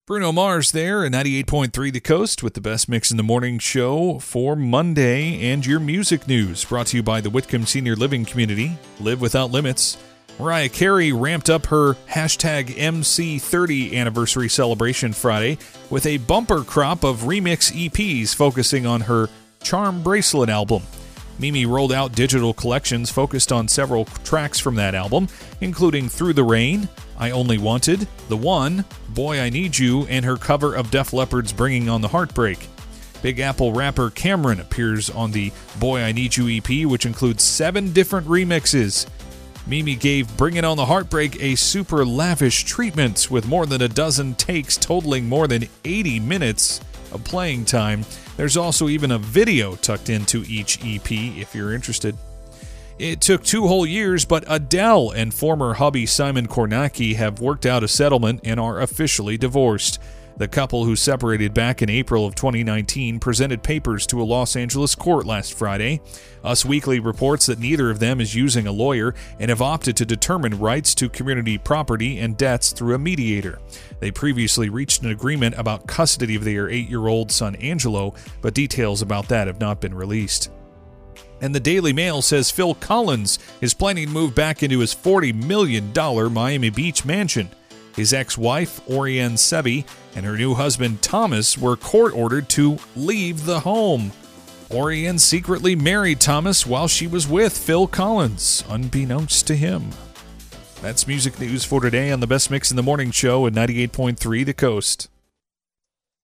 Bruno Mars there at 98.3 The Coast with the best mix in the morning show for Monday and your music news. Brought to you by the Whitcomb Senior Living Community. Live without limits. Mariah Carey ramped up her hashtag MC30 anniversary celebration Friday with a bumper crop of remix EPs focusing on her Charm Bracelet album. Mimi rolled out digital collections focused on several tracks from that album, including Through the Rain, I Only Wanted, The One, Boy I Need You, and her cover of Def Leppard's Bringing on the Heartbreak. Big Apple rapper Cameron appears on the Boy I Need You EP, which includes 7 different remixes. Mimi gave Bringing on the Heartbreak a super lavish treatment with more than a dozen takes totaling more than 80 minutes of playing time. There's also even a video tucked into each EP if you're interested. It took 2 whole years, but Adele and former hubby Simon Kornacki have worked out a settlement and are officially divorced. The couple, who separated back in April of 2019, presented papers to a Los Angeles court last Friday. Us Weekly reports that neither of them is using a lawyer and have opted to determine rights to community property and debts through a mediator. They previously reached an agreement about custody of their 8-year-old son Angelo, but details about that have not been released. And the Daily Mail says Phil Collins is planning to move back into his $40 million Miami Beach mansion. His ex-wife, Oriane Sebi, and her new husband, Thomas, were court-ordered to leave the home. Oriane secretly married Thomas while she was with Phil Collins, unbeknownst to him. That's music news for today on the Best Mix in the Morning Show at 98.3 The Coast.